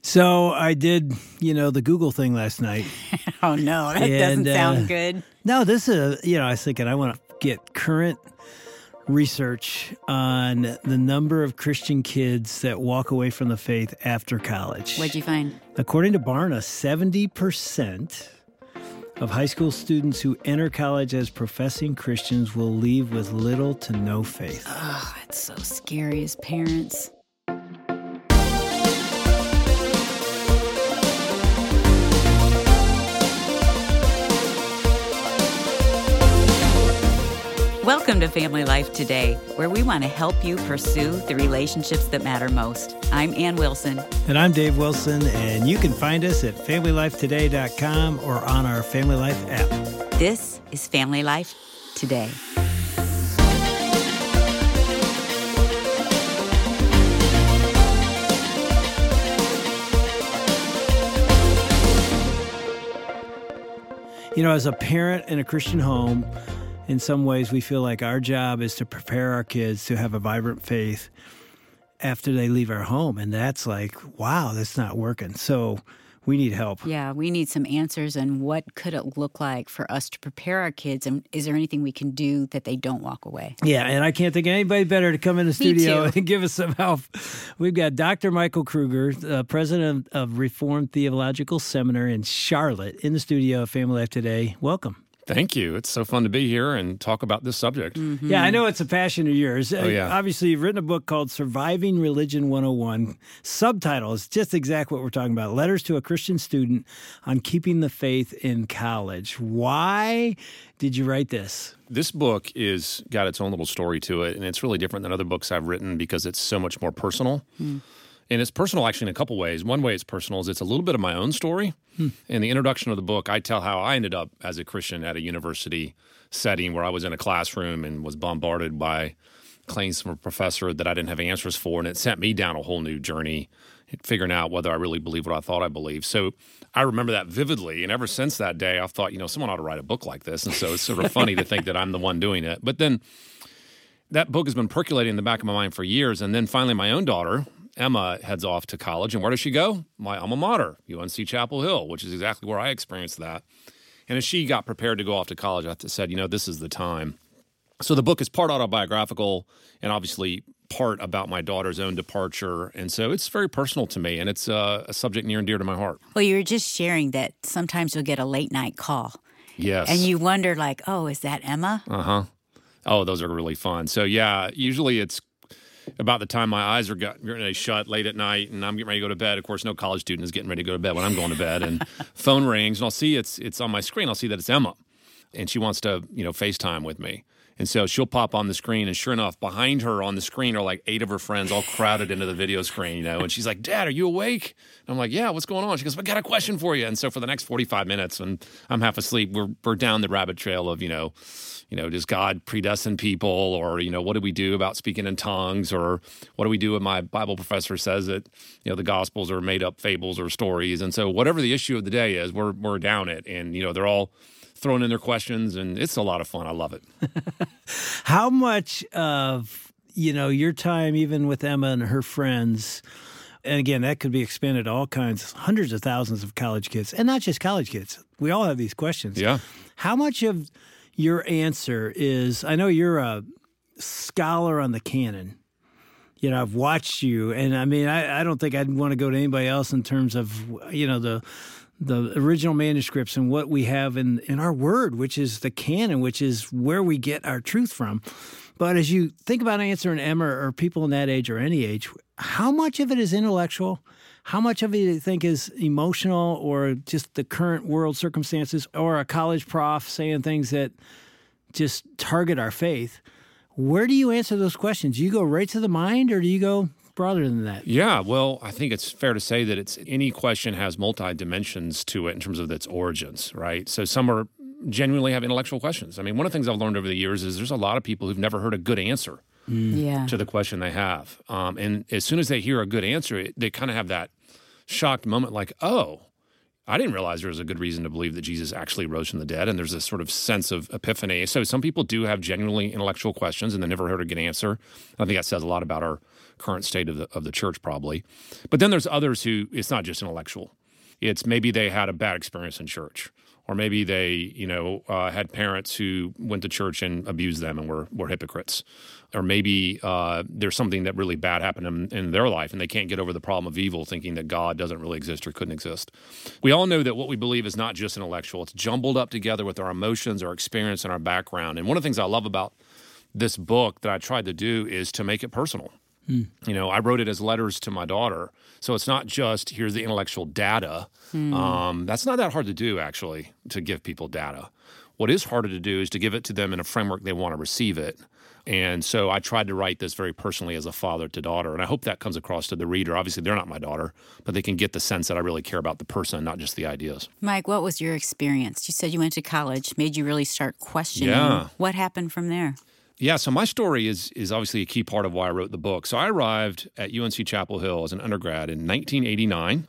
So I did, the Google thing last night. Oh, no, that doesn't sound good. No, this is, I was thinking I want to get current research on the number of Christian kids that walk away from the faith after college. What'd you find? According to Barna, 70% of high school students who enter college as professing Christians will leave with little to no faith. Oh, it's so scary as parents. Welcome to Family Life Today, where we want to help you pursue the relationships that matter most. I'm Ann Wilson. And I'm Dave Wilson, and you can find us at FamilyLifeToday.com or on our Family Life app. This is Family Life Today. As a parent in a Christian home, in some ways, we feel like our job is to prepare our kids to have a vibrant faith after they leave our home. And that's like, wow, that's not working. So we need help. Yeah, we need some answers on what could it look like for us to prepare our kids, and is there anything we can do that they don't walk away? Yeah, and I can't think of anybody better to come in the studio and give us some help. We've got Dr. Michael Kruger, president of Reformed Theological Seminary in Charlotte, in the studio of Family Life Today. Welcome. Thank you. It's so fun to be here and talk about this subject. Mm-hmm. Yeah, I know it's a passion of yours. Oh, yeah. Obviously, you've written a book called Surviving Religion 101. Subtitle is just exactly what we're talking about. Letters to a Christian Student on Keeping the Faith in College. Why did you write this? This book is got its own little story to it, and it's really different than other books I've written because it's so much more personal. And it's personal actually in a couple ways. One way it's personal is it's a little bit of my own story. In the introduction of the book, I tell how I ended up as a Christian at a university setting where I was in a classroom and was bombarded by claims from a professor that I didn't have answers for, and it sent me down a whole new journey figuring out whether I really believed what I thought I believed. So I remember that vividly, and ever since that day, I've thought, someone ought to write a book like this, and so it's sort of funny to think that I'm the one doing it. But then that book has been percolating in the back of my mind for years, and then finally my own daughter, Emma, heads off to college, and where does she go? My alma mater, UNC Chapel Hill, which is exactly where I experienced that. And as she got prepared to go off to college, I said, this is the time. So the book is part autobiographical and obviously part about my daughter's own departure. And so it's very personal to me, and it's a subject near and dear to my heart. Well, you were just sharing that sometimes you'll get a late night call. Yes. And you wonder like, oh, is that Emma? Uh-huh. Oh, those are really fun. So yeah, usually it's about the time my eyes are getting ready to shut late at night and I'm getting ready to go to bed. Of course, no college student is getting ready to go to bed when I'm going to bed. And phone rings, and I'll see it's on my screen. I'll see that it's Emma, and she wants to FaceTime with me. And so she'll pop on the screen, and sure enough, behind her on the screen are like 8 of her friends all crowded into the video screen, And she's like, "Dad, are you awake?" And I'm like, "Yeah, what's going on?" She goes, "I got a question for you." And so for the next 45 minutes, when I'm half asleep, we're down the rabbit trail of, does God predestine people? Or, what do we do about speaking in tongues? Or what do we do when my Bible professor says that, the Gospels are made up fables or stories? And so whatever the issue of the day is, we're down it. And, they're all throwing in their questions, and it's a lot of fun. I love it. How much of, your time, even with Emma and her friends, and again, that could be expanded to all kinds, hundreds of thousands of college kids, and not just college kids. We all have these questions. Yeah. How much of your answer is, I know you're a scholar on the canon. I've watched you, and I don't think I'd want to go to anybody else in terms of, the original manuscripts and what we have in our word, which is the canon, which is where we get our truth from. But as you think about answering Emma or people in that age or any age, how much of it is intellectual? How much of it do you think is emotional or just the current world circumstances or a college prof saying things that just target our faith? Where do you answer those questions? Do you go right to the mind, or do you go broader than that? Yeah, well, I think it's fair to say that any question has multi-dimensions to it in terms of its origins, right? So some genuinely have intellectual questions. One of the things I've learned over the years is there's a lot of people who've never heard a good answer to the question they have. And as soon as they hear a good answer, they kind of have that shocked moment like, oh, I didn't realize there was a good reason to believe that Jesus actually rose from the dead, and there's this sort of sense of epiphany. So some people do have genuinely intellectual questions, and they never heard a good answer. I think that says a lot about our current state of the church probably. But then there's others who it's not just intellectual. It's maybe they had a bad experience in church, or maybe they had parents who went to church and abused them and were hypocrites, or maybe there's something that really bad happened in their life and they can't get over the problem of evil, thinking that God doesn't really exist or couldn't exist. We all know that what we believe is not just intellectual. It's jumbled up together with our emotions, our experience, and our background. And one of the things I love about this book that I tried to do is to make it personal. I wrote it as letters to my daughter. So it's not just, here's the intellectual data. That's not that hard to do, actually, to give people data. What is harder to do is to give it to them in a framework they want to receive it. And so I tried to write this very personally as a father to daughter. And I hope that comes across to the reader. Obviously, they're not my daughter, but they can get the sense that I really care about the person, not just the ideas. Mike, what was your experience? You said you went to college, made you really start questioning. Yeah. What happened from there? Yeah, so my story is obviously a key part of why I wrote the book. So I arrived at UNC Chapel Hill as an undergrad in 1989.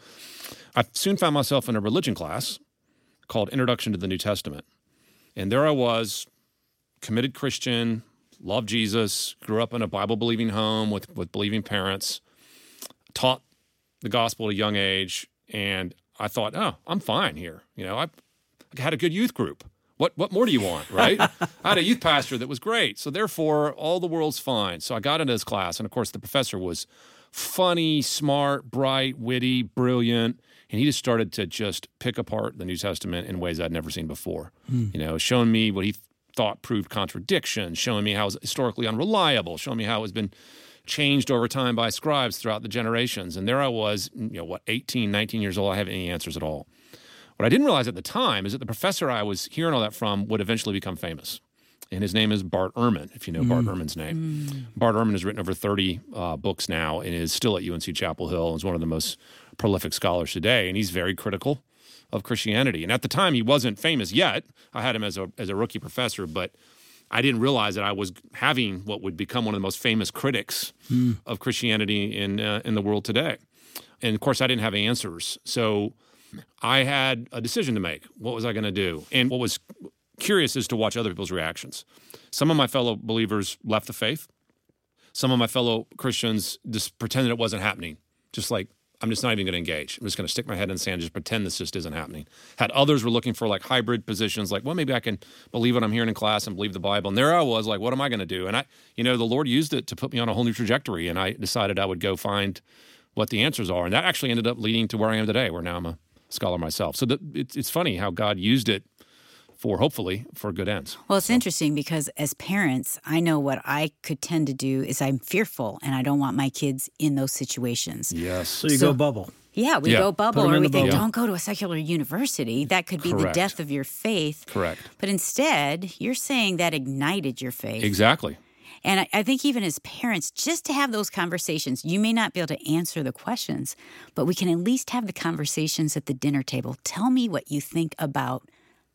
I soon found myself in a religion class called Introduction to the New Testament. And there I was, committed Christian, loved Jesus, grew up in a Bible-believing home with believing parents, taught the gospel at a young age, and I thought, oh, I'm fine here. I had a good youth group. What more do you want, right? I had a youth pastor that was great. So therefore, all the world's fine. So I got into his class. And of course, the professor was funny, smart, bright, witty, brilliant. And he just started to just pick apart the New Testament in ways I'd never seen before. Showing me what he thought proved contradictions, showing me how it was historically unreliable, showing me how it has been changed over time by scribes throughout the generations. And there I was, 18, 19 years old. I haven't any answers at all. What I didn't realize at the time is that the professor I was hearing all that from would eventually become famous. And his name is Bart Ehrman, if you know Bart Ehrman's name. Bart Ehrman has written over 30 books now and is still at UNC Chapel Hill and is one of the most prolific scholars today. And he's very critical of Christianity. And at the time, he wasn't famous yet. I had him as a rookie professor, but I didn't realize that I was having what would become one of the most famous critics of Christianity in the world today. And, of course, I didn't have answers. So I had a decision to make. What was I going to do? And what was curious is to watch other people's reactions. Some of my fellow believers left the faith. Some of my fellow Christians just pretended it wasn't happening. Just like, I'm just not even going to engage. I'm just going to stick my head in the sand, just pretend this just isn't happening. Had others were looking for like hybrid positions, like, well, maybe I can believe what I'm hearing in class and believe the Bible. And there I was like, what am I going to do? And the Lord used it to put me on a whole new trajectory. And I decided I would go find what the answers are. And that actually ended up leading to where I am today, where now I'm a scholar myself. So it's funny how God used it hopefully for good ends. Well, it's interesting because as parents, I know what I could tend to do is I'm fearful and I don't want my kids in those situations. Yes. So you go bubble. Yeah, we go bubble, or we think, bubble. don't go to a secular university. That could be the death of your faith. Correct. But instead, you're saying that ignited your faith. Exactly. And I think even as parents, just to have those conversations, you may not be able to answer the questions, but we can at least have the conversations at the dinner table. Tell me what you think about ...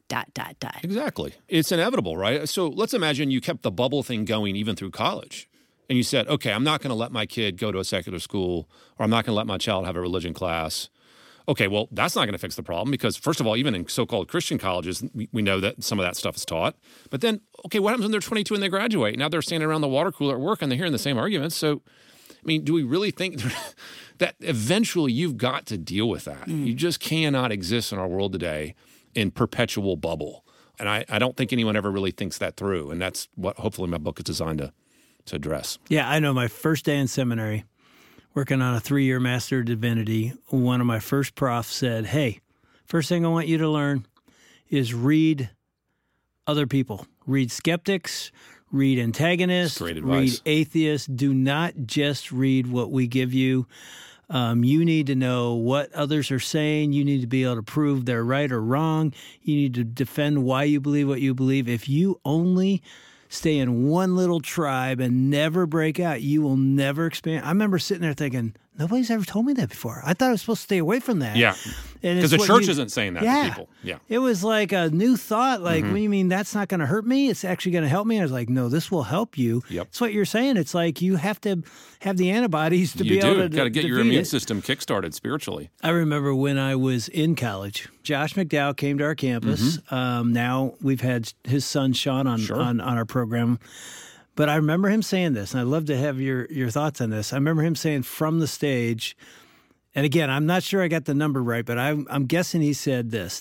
Exactly. It's inevitable, right? So let's imagine you kept the bubble thing going even through college. And you said, okay, I'm not going to let my kid go to a secular school, or I'm not going to let my child have a religion class. Okay, well, that's not going to fix the problem because, first of all, even in so-called Christian colleges, we know that some of that stuff is taught. But then, okay, what happens when they're 22 and they graduate? Now they're standing around the water cooler at work and they're hearing the same arguments. So, do we really think that eventually you've got to deal with that? You just cannot exist in our world today in perpetual bubble. And I don't think anyone ever really thinks that through. And that's what hopefully my book is designed to address. Yeah, I know my first day in seminary, working on a 3-year Master of Divinity, one of my first profs said, hey, first thing I want you to learn is read other people. Read skeptics, read antagonists, great advice. Read atheists. Do not just read what we give you. You need to know what others are saying. You need to be able to prove they're right or wrong. You need to defend why you believe what you believe. If you only stay in one little tribe and never break out, you will never expand. I remember sitting there thinking, nobody's ever told me that before. I thought I was supposed to stay away from that. Yeah. Because the church isn't saying that to people. Yeah. It was like a new thought. Like, what do you mean that's not going to hurt me? It's actually going to help me. I was like, no, this will help you. Yep. That's what you're saying. It's like you have to have the antibodies to be able to got to get your defeat immune it. system kickstarted spiritually. I remember when I was in college, Josh McDowell came to our campus. Now we've had his son, Sean, on our program. But I remember him saying this, and I'd love to have your thoughts on this. I remember him saying from the stage, and again, I'm not sure I got the number right, but I'm guessing he said this: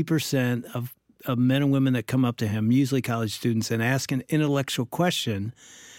90% of men and women that come up to him, usually college students, and ask an intellectual question,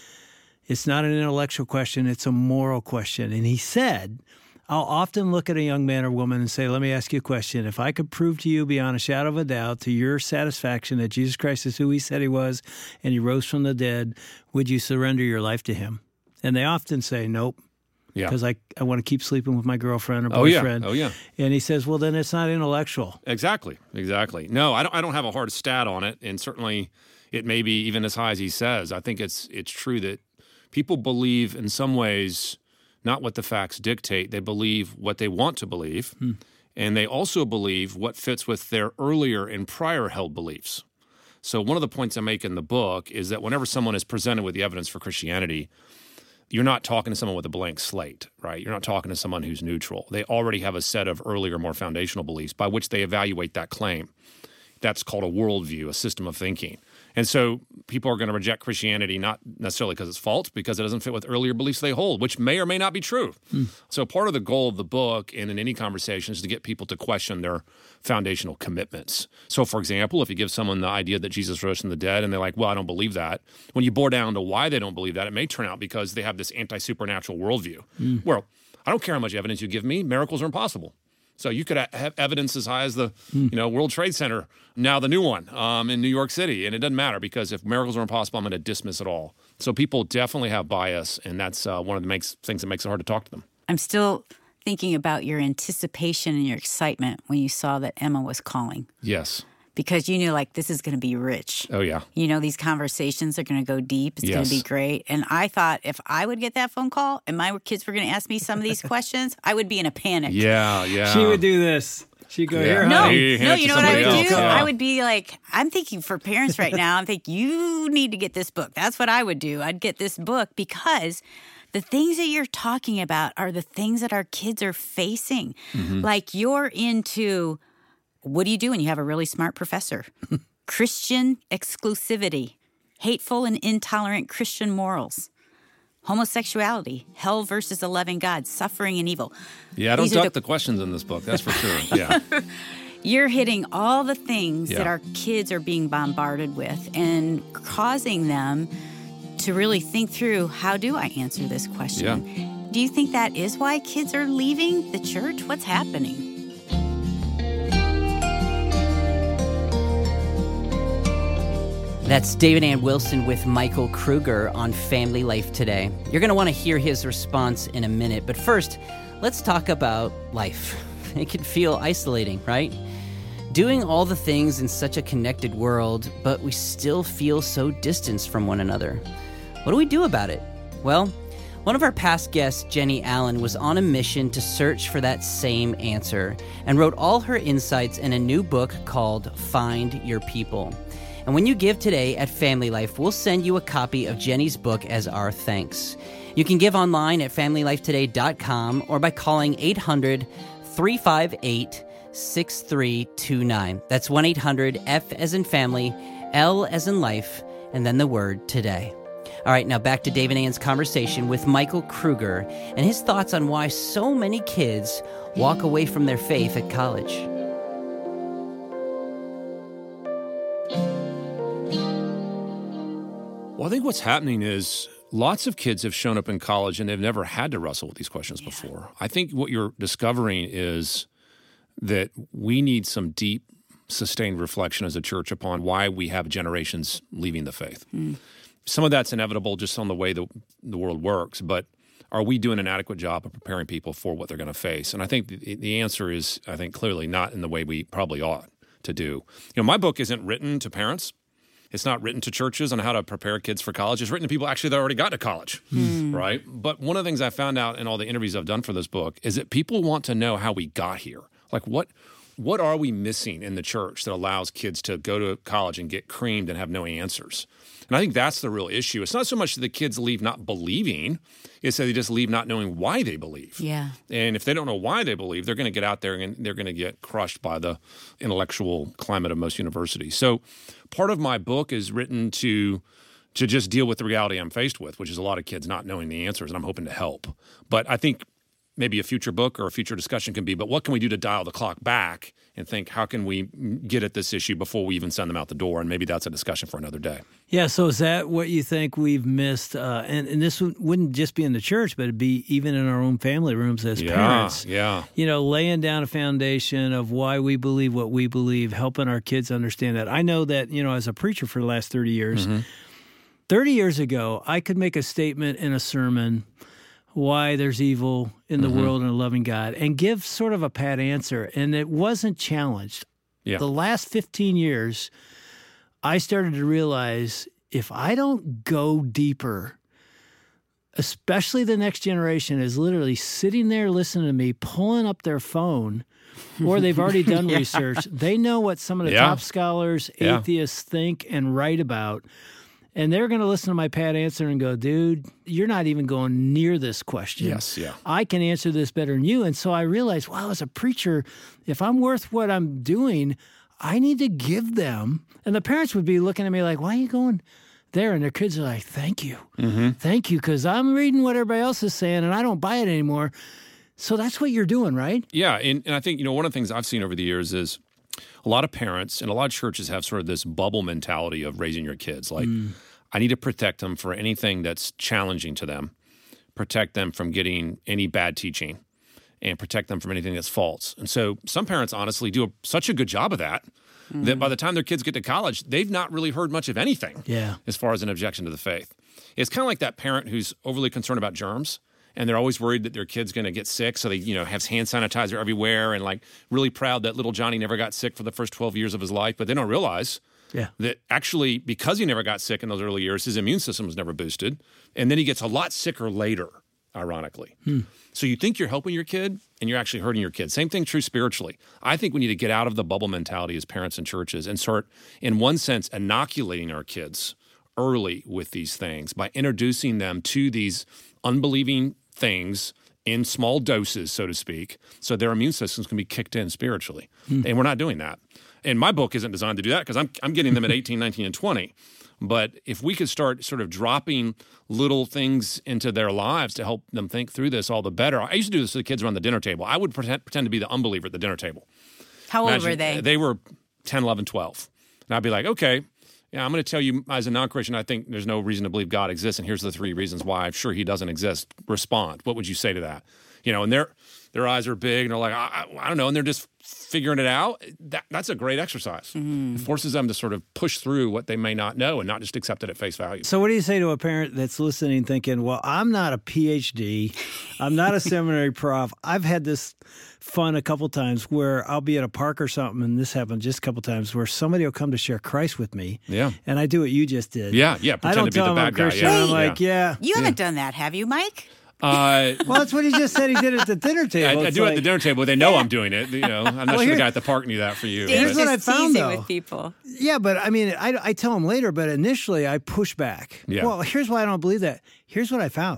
it's not an intellectual question, it's a moral question. And he said, I'll often look at a young man or woman and say, let me ask you a question. If I could prove to you beyond a shadow of a doubt, to your satisfaction, that Jesus Christ is who he said he was and he rose from the dead, would you surrender your life to him? And they often say, nope. Yeah. Because I want to keep sleeping with my girlfriend or boyfriend. Oh, yeah. And he says, well, then it's not intellectual. Exactly. No, I don't have a hard stat on it, and certainly it may be even as high as he says. I think it's true that people believe in some ways not what the facts dictate. They believe what they want to believe, and they also believe what fits with their earlier and prior held beliefs. So one of the points I make in the book is that whenever someone is presented with the evidence for Christianity, you're not talking to someone with a blank slate, right? You're not talking to someone who's neutral. They already have a set of earlier, more foundational beliefs by which they evaluate that claim. That's called a worldview, a system of thinking. And so people are going to reject Christianity not necessarily because it's false, because it doesn't fit with earlier beliefs they hold, which may or may not be true. So part of the goal of the book and in any conversation is to get people to question their foundational commitments. So, for example, if you give someone the idea that Jesus rose from the dead and they're like, well, I don't believe that, when you bore down to why they don't believe that, it may turn out because they have this anti-supernatural worldview. Well, I don't care how much evidence you give me, miracles are impossible. So you could have evidence as high as the World Trade Center, now the new one in New York City, and it doesn't matter because if miracles are impossible, I'm going to dismiss it all. So people definitely have bias, and that's one of the things that makes it hard to talk to them. I'm still thinking about your anticipation and your excitement when you saw that Emma was calling. Yes. Because you knew, like, this is going to be rich. Oh, yeah. You know, these conversations are going to go deep. It's going to be great. And I thought if I would get that phone call and my kids were going to ask me some of these questions, I would be in a panic. Yeah. She would do this. She'd go, here, No, honey. you know what I would else. do? Yeah. I would be like, I'm thinking for parents right now, I'm thinking, you need to get this book. That's what I would do. I'd get this book because the things that you're talking about are the things that our kids are facing. Like you're into... What do you do when you have a really smart professor? Christian exclusivity, hateful and intolerant Christian morals, homosexuality, hell versus a loving God, suffering and evil. Yeah, I don't duck the questions in this book, that's for sure. Yeah. You're hitting all the things that our kids are being bombarded with and causing them to really think through, how do I answer this question? Yeah. Do you think that is why kids are leaving the church? What's happening? That's David Ann Wilson with Michael Kruger on Family Life Today. You're going to want to hear his response in a minute, but first, let's talk about life. It can feel isolating, right? Doing all the things in such a connected world, but we still feel so distanced from one another. What do we do about it? Well, one of our past guests, Jenny Allen, was on a mission to search for that same answer and wrote all her insights in a new book called Find Your People. And when you give today at Family Life, we'll send you a copy of Jenny's book as our thanks. You can give online at FamilyLifeToday.com or by calling 800-358-6329. That's 1-800-F as in family, L as in life, and then the word today. All right, now back to Dave and Ann's conversation with Michael Kruger and his thoughts on why so many kids walk away from their faith at college. Well, I think what's happening is lots of kids have shown up in college and they've never had to wrestle with these questions before. I think what you're discovering is that we need some deep, sustained reflection as a church upon why we have generations leaving the faith. Some of that's inevitable just on the way the world works, but are we doing an adequate job of preparing people for what they're going to face? And I think the answer is, I think, clearly not in the way we probably ought to do. You know, my book isn't written to parents. It's not written to churches on how to prepare kids for college. It's written to people actually that already got to college, right? But one of the things I found out in all the interviews I've done for this book is that people want to know how we got here. Like what are we missing in the church that allows kids to go to college and get creamed and have no answers? And I think that's the real issue. It's not so much that the kids leave not believing, it's that they just leave not knowing why they believe. Yeah. And if they don't know why they believe, they're going to get out there and they're going to get crushed by the intellectual climate of most universities. So part of my book is written to to just deal with the reality I'm faced with, which is a lot of kids not knowing the answers, and I'm hoping to help. But I think maybe a future book or a future discussion can be, but what can we do to dial the clock back and think, how can we get at this issue before we even send them out the door? And maybe that's a discussion for another day. Yeah, so is that what you think we've missed? And this wouldn't just be in the church, but it'd be even in our own family rooms as parents. Yeah. You know, laying down a foundation of why we believe what we believe, helping our kids understand that. I know that, you know, as a preacher for the last 30 years, 30 years ago, I could make a statement in a sermon why there's evil in the world and a loving God and give sort of a pat answer, and it wasn't challenged. Yeah. The last 15 years, I started to realize if I don't go deeper, especially the next generation is literally sitting there listening to me, pulling up their phone, or they've already done research. They know what some of the top scholars, atheists think and write about. And they're going to listen to my pat answer and go, dude, you're not even going near this question. Yes, yeah. I can answer this better than you. And so I realized, wow, as a preacher, if I'm worth what I'm doing, I need to give them. And the parents would be looking at me like, why are you going there? And their kids are like, thank you. Thank you, because I'm reading what everybody else is saying and I don't buy it anymore. So that's what you're doing, right? Yeah, and I think, you know, one of the things I've seen over the years is a lot of parents and a lot of churches have sort of this bubble mentality of raising your kids. Like, I need to protect them for anything that's challenging to them, protect them from getting any bad teaching, and protect them from anything that's false. And so some parents honestly do such a good job of that that by the time their kids get to college, they've not really heard much of anything as far as an objection to the faith. It's kind of like that parent who's overly concerned about germs, and they're always worried that their kid's going to get sick, so they, you know, have hand sanitizer everywhere and like really proud that little Johnny never got sick for the first 12 years of his life, but they don't realize that actually because he never got sick in those early years, his immune system was never boosted, and then he gets a lot sicker later, ironically. So you think you're helping your kid, and you're actually hurting your kid. Same thing true spiritually. I think we need to get out of the bubble mentality as parents and churches and start, in one sense, inoculating our kids early with these things by introducing them to these unbelieving things in small doses, so to speak, so their immune systems can be kicked in spiritually. And we're not doing that. And my book isn't designed to do that because I'm getting them at 18, 19, and 20. But if we could start sort of dropping little things into their lives to help them think through this, all the better. I used to do this to the kids around the dinner table. I would pretend to be the unbeliever at the dinner table. How old were they? They were 10, 11, 12. And I'd be like, okay, yeah, I'm going to tell you as a non-Christian, I think there's no reason to believe God exists, and here's the 3 reasons why I'm sure he doesn't exist. Respond. What would you say to that? You know, and their eyes are big, and they're like, I don't know, and they're just figuring it out. That's a great exercise. It forces them to sort of push through what they may not know and not just accept it at face value. So what do you say to a parent that's listening thinking, well, I'm not a PhD, I'm not a seminary prof. I've had this fun a couple times where I'll be at a park or something, and this happened just a couple times, where somebody will come to share Christ with me. Yeah. And I do what you just did. Yeah, I don't tell them I'm Christian. I'm like, You haven't done that, have you, Mike? Well, that's what he just said he did at the dinner table. I do it at the dinner table. They know I'm doing it. You know, I'm not sure the guy at the park knew that for you. Here's what I found, though. With people. Yeah, but I mean, I tell them later, but initially I push back. Yeah. Well, here's why I don't believe that. Here's what I found.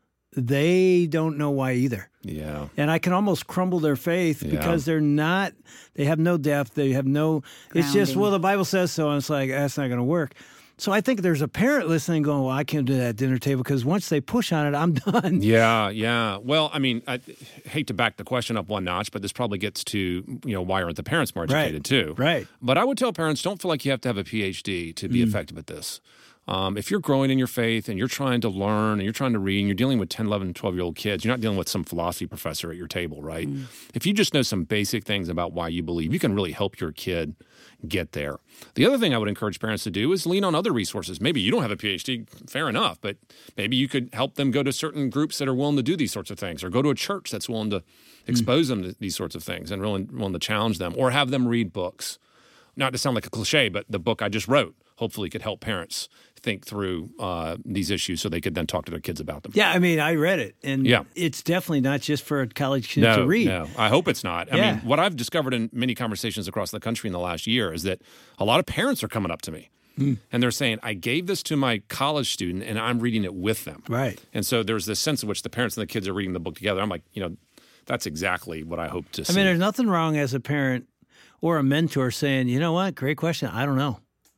They don't know why either. Yeah. And I can almost crumble their faith because they have no depth. They have no, it's just, well, the Bible says so. And it's like, that's not going to work. So I think there's a parent listening going, well, I can't do that at dinner table because once they push on it, I'm done. Yeah. Well, I mean, I hate to back the question up one notch, but this probably gets to, you know, why aren't the parents more educated too? Right. But I would tell parents, don't feel like you have to have a PhD to be effective at this. If you're growing in your faith and you're trying to learn and you're trying to read and you're dealing with 10, 11, 12-year-old kids, you're not dealing with some philosophy professor at your table, right? If you just know some basic things about why you believe, you can really help your kid get there. The other thing I would encourage parents to do is lean on other resources. Maybe you don't have a PhD, fair enough, but maybe you could help them go to certain groups that are willing to do these sorts of things, or go to a church that's willing to expose them to these sorts of things and really willing to challenge them, or have them read books. Not to sound like a cliche, but the book I just wrote hopefully could help parents think through these issues so they could then talk to their kids about them. Yeah, I mean, I read it, and it's definitely not just for a college kid to read. No, I hope it's not. I mean, what I've discovered in many conversations across the country in the last year is that a lot of parents are coming up to me, and they're saying, I gave this to my college student, and I'm reading it with them. Right. And so there's this sense in which the parents and the kids are reading the book together. I'm like, you know, that's exactly what I hope to see. I mean, there's nothing wrong as a parent or a mentor saying, you know what, great question, I don't know.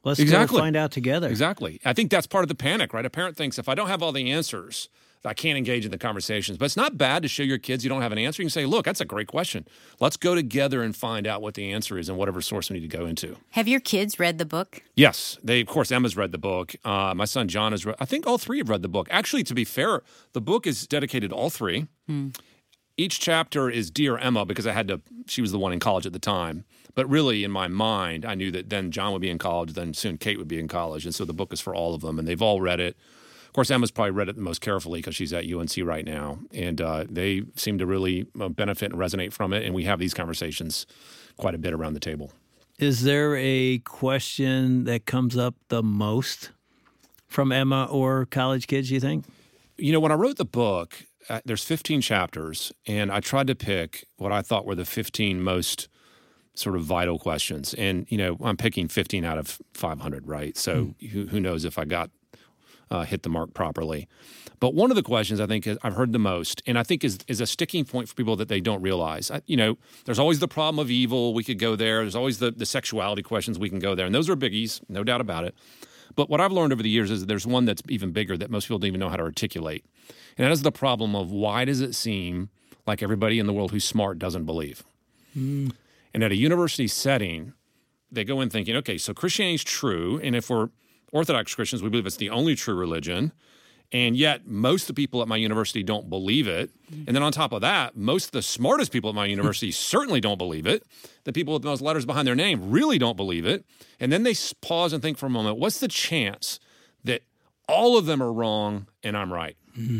Let's Exactly. go find out together. Exactly. I think that's part of the panic, right? A parent thinks if I don't have all the answers, I can't engage in the conversations. But it's not bad to show your kids you don't have an answer. You can say, look, that's a great question. Let's go together and find out what the answer is and whatever source we need to go into. Have your kids read the book? Yes. Of course, Emma's read the book. My son John has read, I think all three have read the book. Actually, to be fair, the book is dedicated to all three. Each chapter is Dear Emma because she was the one in college at the time. But really, in my mind, I knew that then John would be in college, then soon Kate would be in college. And so the book is for all of them, and they've all read it. Of course, Emma's probably read it the most carefully because she's at UNC right now. And they seem to really benefit and resonate from it. And we have these conversations quite a bit around the table. Is there a question that comes up the most from Emma or college kids, you think? You know, when I wrote the book, there's 15 chapters, and I tried to pick what I thought were the 15 most sort of vital questions. And, you know, I'm picking 15 out of 500, right? So who knows if I got hit the mark properly. But one of the questions I think I've heard the most, and I think is a sticking point for people that they don't realize. You know, there's always the problem of evil. We could go there. There's always the sexuality questions. We can go there. And those are biggies, no doubt about it. But what I've learned over the years is that there's one that's even bigger that most people don't even know how to articulate. And that is the problem of why does it seem like everybody in the world who's smart doesn't believe? And at a university setting, they go in thinking, okay, so Christianity is true. And if we're Orthodox Christians, we believe it's the only true religion. And yet most of the people at my university don't believe it. And then on top of that, most of the smartest people at my university certainly don't believe it. The people with those letters behind their name really don't believe it. And then they pause and think for a moment, what's the chance that all of them are wrong and I'm right?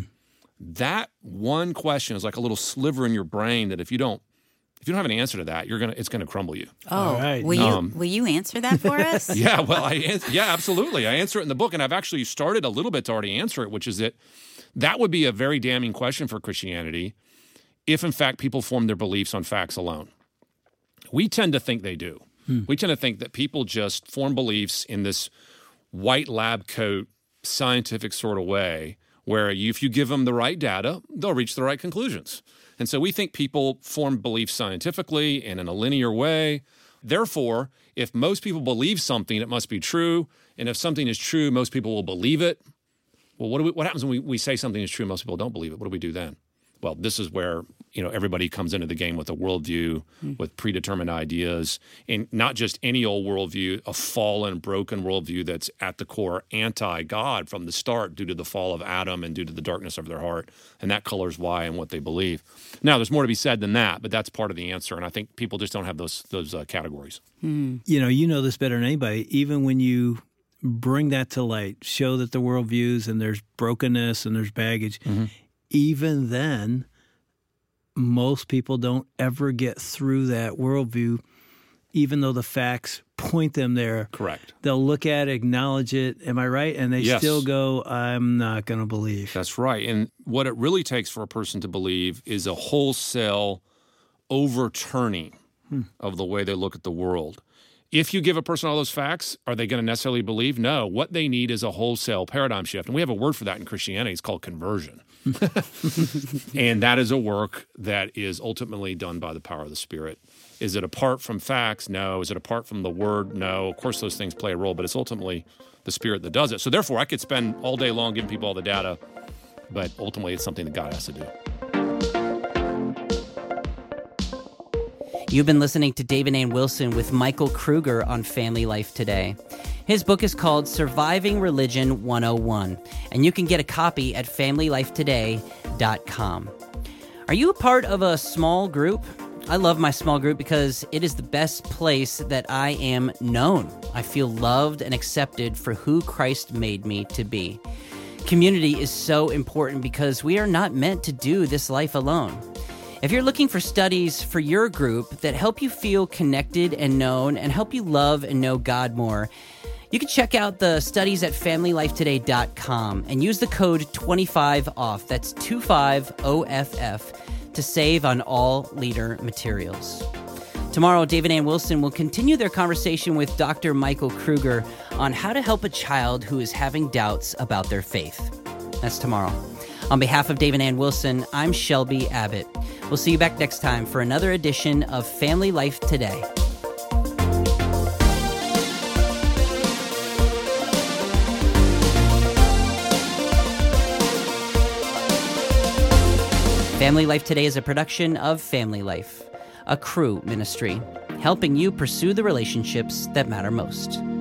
That one question is like a little sliver in your brain that if you don't have an answer to that, it's gonna crumble you. Oh, right. Will you answer that for us? Yeah, well, absolutely. I answer it in the book, and I've actually started a little bit to already answer it, which is that would be a very damning question for Christianity if, in fact, people form their beliefs on facts alone. We tend to think they do. We tend to think that people just form beliefs in this white lab coat, scientific sort of way, where if you give them the right data, they'll reach the right conclusions. And so we think people form beliefs scientifically and in a linear way. Therefore, if most people believe something, it must be true. And if something is true, most people will believe it. Well, what happens when we say something is true and most people don't believe it? What do we do then? Well, this is where, you know, everybody comes into the game with a worldview, with predetermined ideas, and not just any old worldview, a fallen, broken worldview that's at the core anti-God from the start due to the fall of Adam and due to the darkness of their heart. And that colors why and what they believe. Now, there's more to be said than that, but that's part of the answer. And I think people just don't have those categories. You know this better than anybody. Even when you bring that to light, show that the worldviews and there's brokenness and there's baggage, even then, most people don't ever get through that worldview, even though the facts point them there. Correct. They'll look at it, acknowledge it. Am I right? And they Yes. still go, I'm not going to believe. That's right. And what it really takes for a person to believe is a wholesale overturning of the way they look at the world. If you give a person all those facts, are they going to necessarily believe? No. What they need is a wholesale paradigm shift. And we have a word for that in Christianity. It's called conversion. And that is a work that is ultimately done by the power of the Spirit. Is it apart from facts? No. Is it apart from the Word? No. Of course, those things play a role, but it's ultimately the Spirit that does it. So therefore, I could spend all day long giving people all the data, but ultimately it's something that God has to do. You've been listening to David Ann Wilson with Michael Kruger on Family Life Today. His book is called Surviving Religion 101, and you can get a copy at FamilyLifeToday.com. Are you a part of a small group? I love my small group because it is the best place that I am known. I feel loved and accepted for who Christ made me to be. Community is so important because we are not meant to do this life alone. If you're looking for studies for your group that help you feel connected and known and help you love and know God more, you can check out the studies at FamilyLifeToday.com and use the code 25OFF, that's 25OFF, to save on all leader materials. Tomorrow, David Ann Wilson will continue their conversation with Dr. Michael Kruger on how to help a child who is having doubts about their faith. That's tomorrow. On behalf of David Ann Wilson, I'm Shelby Abbott. We'll see you back next time for another edition of Family Life Today. Family Life Today is a production of Family Life, a Cru ministry, helping you pursue the relationships that matter most.